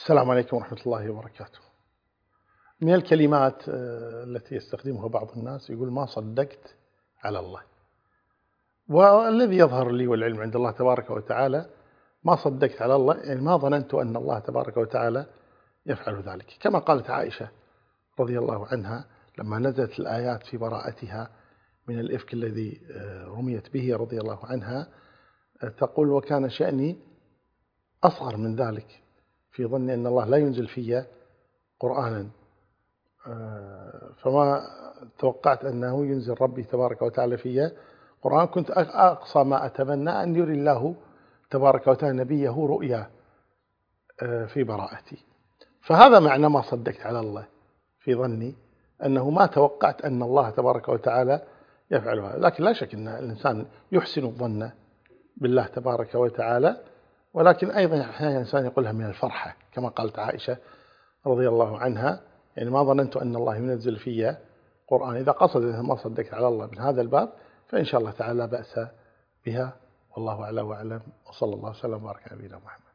السلام عليكم ورحمة الله وبركاته. من الكلمات التي يستخدمها بعض الناس يقول ما صدقت على الله، والذي يظهر لي والعلم عند الله تبارك وتعالى ما صدقت على الله، يعني ما ظننت أن الله تبارك وتعالى يفعل ذلك، كما قالت عائشة رضي الله عنها لما نزلت الآيات في براءتها من الإفك الذي رميت به رضي الله عنها، تقول: وكان شأني أصغر من ذلك في ظني أن الله لا ينزل في قرآنا، فما توقعت أنه ينزل ربي تبارك وتعالى في قرآن. كنت أقصى ما أتمنى أن يري الله تبارك وتعالى نبيه رؤيا في براءتي. فهذا معنى ما صدقت على الله، في ظني أنه ما توقعت أن الله تبارك وتعالى يفعل هذا. لكن لا شك أن الإنسان يحسن الظن بالله تبارك وتعالى، ولكن أيضا أحيانا الإنسان يقولها من الفرحة، كما قالت عائشة رضي الله عنها: يعني ما ظننت أن الله ينزل في قرآن. إذا قصد ما صدقت على الله من هذا الباب فإن شاء الله تعالى لا بأس بها، والله أعلى وأعلم، وصلى الله وسلم وبارك على نبينا محمد.